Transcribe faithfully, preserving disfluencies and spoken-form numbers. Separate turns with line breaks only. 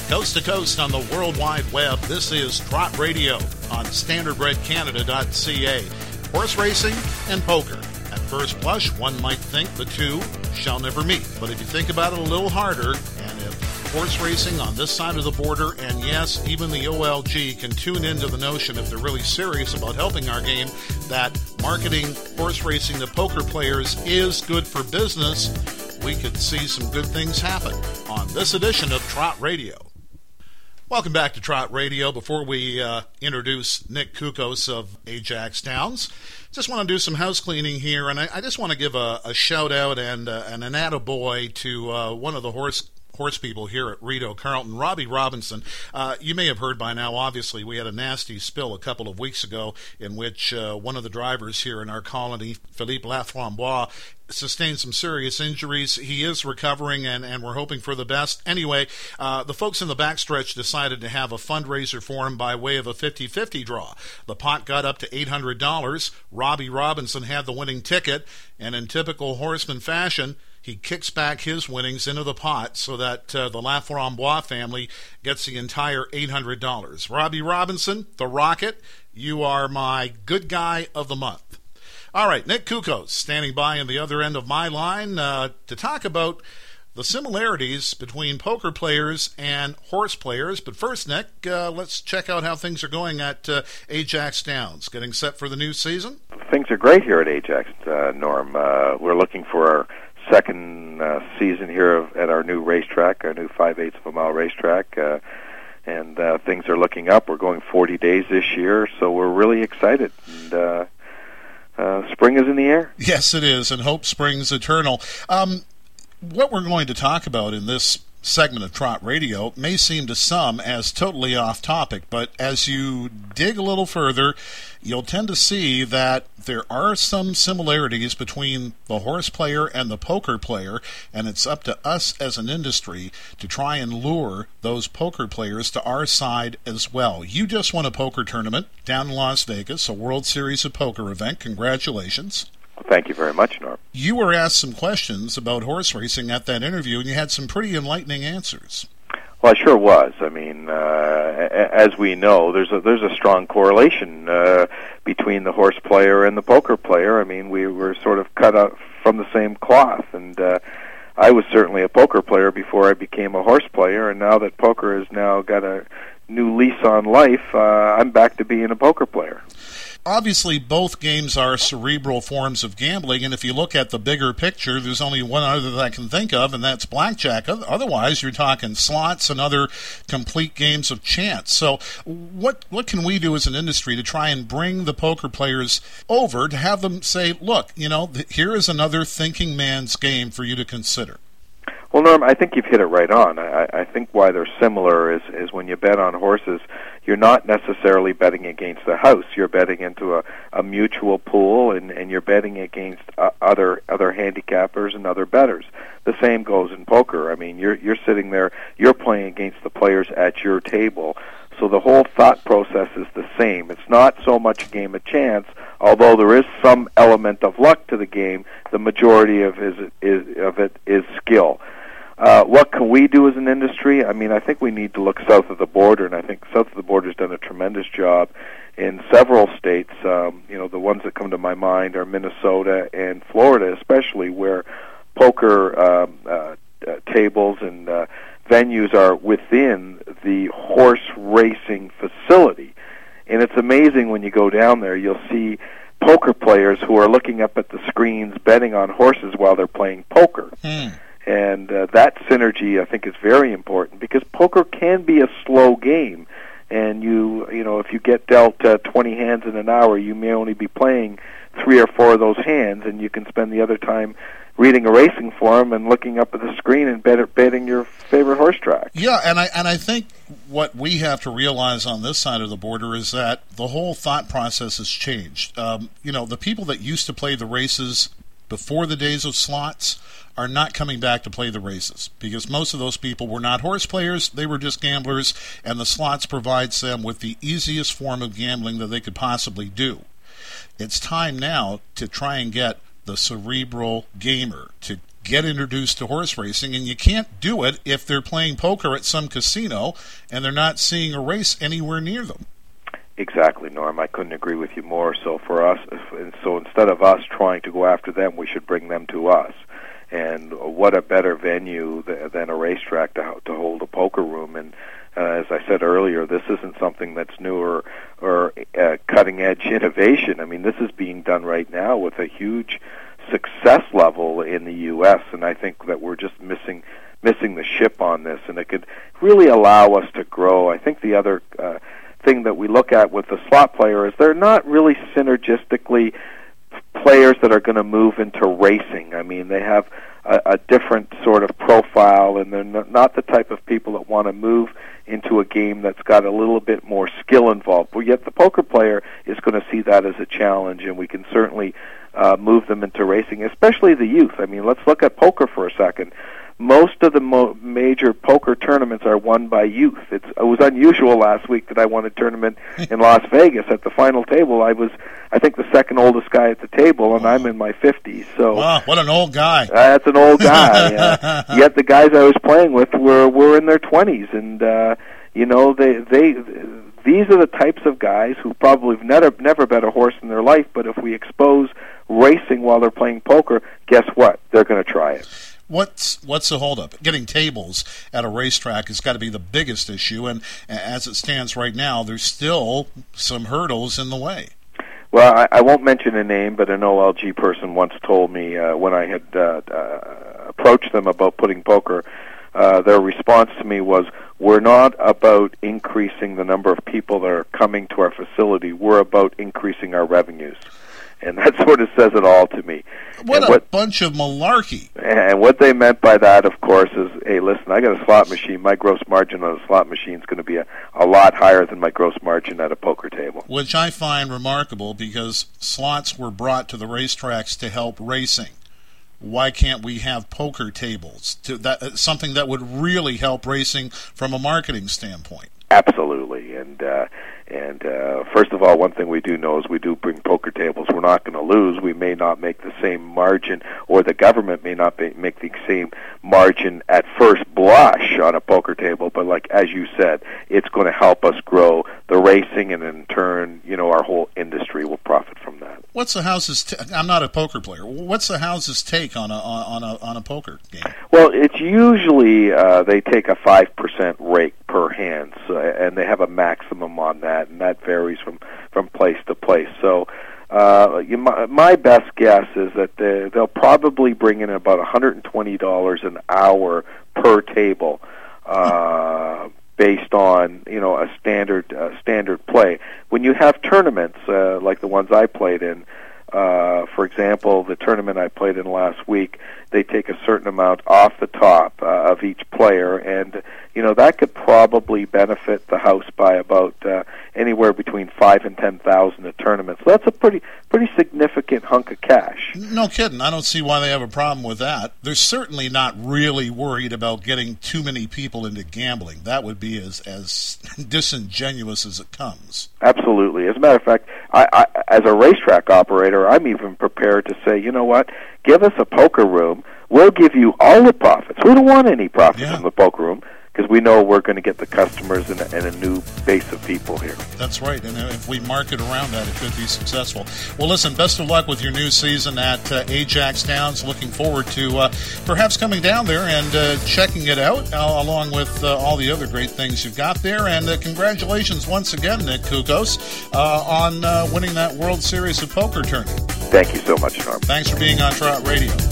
Coast to coast on the World Wide Web, this is Trot Radio on standard bred canada dot c a. Horse racing and poker. At first blush, one might think the two shall never meet. But if you think about it a little harder, and if horse racing on this side of the border, and yes, even the O L G can tune into the notion, if they're really serious about helping our game, that marketing horse racing to poker players is good for business, we could see some good things happen on this edition of Trot Radio. Welcome back to Trot Radio. Before we uh, introduce Nick Koukos of Ajax Downs, just want to do some house cleaning here, and I, I just want to give a, a shout out and, uh, and an attaboy to uh, one of the horse horse people here at Rideau Carleton, Robbie Robinson. Uh, you may have heard by now, obviously, we had a nasty spill a couple of weeks ago in which uh, one of the drivers here in our colony, Philippe Laframboise, sustained some serious injuries. He is recovering, and, and we're hoping for the best. Anyway, uh, the folks in the backstretch decided to have a fundraiser for him by way of a fifty-fifty draw. The pot got up to eight hundred dollars. Robbie Robinson had the winning ticket, and in typical horseman fashion, he kicks back his winnings into the pot so that uh, the Laframboise family gets the entire eight hundred dollars. Robbie Robinson, the Rocket, you are my good guy of the month. All right, Nick Koukos standing by on the other end of my line uh, to talk about the similarities between poker players and horse players. But first, Nick, uh, let's check out how things are going at uh, Ajax Downs. Getting set for the new season?
Things are great here at Ajax, uh, Norm. Uh, we're looking for our second uh, season here at our new racetrack, our new five-eighths of a mile racetrack. Uh, and uh, things are looking up. We're going forty days this year, so we're really excited. And, uh, Uh, spring is in the air.
Yes, it is, and hope springs eternal. Um, what we're going to talk about in this segment of Trot Radio may seem to some as totally off topic, but as you dig a little further, you'll tend to see that there are some similarities between the horse player and the poker player, and it's up to us as an industry to try and lure those poker players to our side as well. You just won a poker tournament down in Las Vegas, a World Series of Poker event. Congratulations.
Thank you very much, Norm.
You were asked some questions about horse racing at that interview, and you had some pretty enlightening answers.
Well, I sure was. I mean, uh, as we know, there's a there's a strong correlation uh, between the horse player and the poker player. I mean, we were sort of cut out from the same cloth, and uh, I was certainly a poker player before I became a horse player, and now that poker has now got a new lease on life, uh, I'm back to being a poker player.
Obviously, both games are cerebral forms of gambling, and if you look at the bigger picture, there's only one other that I can think of, and that's blackjack. Otherwise, you're talking slots and other complete games of chance. So what what can we do as an industry to try and bring the poker players over, to have them say, look, you know, here is another thinking man's game for you to consider?
Well, Norm, I think you've hit it right on. I, I think why they're similar is, is when you bet on horses, you're not necessarily betting against the house. You're betting into a, a mutual pool, and, and you're betting against uh, other other handicappers and other bettors. The same goes in poker. I mean, you're you're sitting there, you're playing against the players at your table. So the whole thought process is the same. It's not so much a game of chance, although there is some element of luck to the game. The majority of is, is of it is skill. Uh, what can we do as an industry? I mean, I think we need to look south of the border, and I think south of the border has done a tremendous job in several states. Um, you know, the ones that come to my mind are Minnesota and Florida, especially, where poker um, uh, uh, tables and uh, venues are within the horse racing facility. And it's amazing when you go down there, you'll see poker players who are looking up at the screens betting on horses while they're playing poker.
Hmm.
And uh, that synergy, I think, is very important, because poker can be a slow game. And you, you know, if you get dealt uh, twenty hands in an hour, you may only be playing three or four of those hands, and you can spend the other time reading a racing form and looking up at the screen and bet, betting your favorite horse track.
Yeah, and I and I think what we have to realize on this side of the border is that the whole thought process has changed. Um, you know, the people that used to play the races before the days of slots are not coming back to play the races, because most of those people were not horse players, they were just gamblers, and the slots provides them with the easiest form of gambling that they could possibly do. It's time now to try and get the cerebral gamer to get introduced to horse racing, and you can't do it if they're playing poker at some casino and they're not seeing a race anywhere near them.
Exactly, Norm. I couldn't agree with you more. So for us, so instead of us trying to go after them, we should bring them to us. And what a better venue than a racetrack to to hold a poker room. And uh, as I said earlier, this isn't something that's new or, or uh, cutting-edge innovation. I mean, this is being done right now with a huge success level in the U S, and I think that we're just missing missing the ship on this, and it could really allow us to grow. I think the other uh, thing that we look at with the slot player is they're not really synergistically players that are going to move into racing. I mean, they have a, a different sort of profile, and they're not the type of people that want to move into a game that's got a little bit more skill involved. But yet the poker player is going to see that as a challenge, and we can certainly uh, move them into racing, especially the youth. I mean, let's look at poker for a second. Most of the mo- major poker tournaments are won by youth. It's, it was unusual last week that I won a tournament in Las Vegas. At the final table, I was, I think, the second oldest guy at the table, and wow. I'm in my fifties. So,
wow, what an old guy!
Uh, that's an old guy. uh, yet the guys I was playing with were were in their twenties, and uh, you know, they they these are the types of guys who probably have never never bet a horse in their life. But if we expose racing while they're playing poker, guess what? They're going to try it.
What's what's the holdup? Getting tables at a racetrack has got to be the biggest issue, and as it stands right now, there's still some hurdles in the way.
Well, I, I won't mention a name, but an O L G person once told me uh, when I had uh, uh, approached them about putting poker, uh, their response to me was, we're not about increasing the number of people that are coming to our facility, we're about increasing our revenues. And that sort of says it all to me.
What
and
a
what,
bunch of malarkey.
And what they meant by that, of course, is, hey, listen, I got a slot machine. My gross margin on a slot machine is going to be a, a lot higher than my gross margin at a poker table.
Which I find remarkable, because slots were brought to the racetracks to help racing. Why can't we have poker tables? To that, something that would really help racing from a marketing standpoint.
Absolutely. And uh, and uh, first of all, one thing we do know is we do bring poker tables. We're not going to lose. We may not make the same margin, or the government may not be, make the same margin at first blush on a poker table. But like as you said, it's going to help us grow the racing, and in turn, you know, our whole industry will profit from that.
What's the house's? T- I'm not a poker player. What's the house's take on a on a on a poker game?
Well, it's usually uh, they take a five percent rake per hand, so, and they have a maximum on that, and that varies from, from place to place. So uh, you, my, my best guess is that they, they'll probably bring in about one hundred twenty dollars an hour per table, uh, based on, you know, a standard uh, standard play. When you have tournaments uh, like the ones I played in, uh, for example, the tournament I played in last week, they take a certain amount off the top uh, of each player, and you know that could probably benefit the house by about uh, anywhere between five and ten thousand a tournament. So that's a pretty pretty significant hunk of cash.
No kidding. I don't see why they have a problem with that. They're certainly not really worried about getting too many people into gambling. That would be as as disingenuous as it comes.
Absolutely. As a matter of fact, I, I, as a racetrack operator, I'm even prepared to say, you know what? Give us a poker room. We'll give you all the profits. We don't want any profits yeah. from the poker room, because we know we're going to get the customers and a, and a new base of people here.
That's right, and if we market around that, it could be successful. Well, listen, best of luck with your new season at uh, Ajax Downs. Looking forward to uh, perhaps coming down there and uh, checking it out, uh, along with uh, all the other great things you've got there. And uh, congratulations once again, Nick Koukos, uh, on uh, winning that World Series of Poker tournament.
Thank you so much, Norm.
Thanks for being on Trot Radio.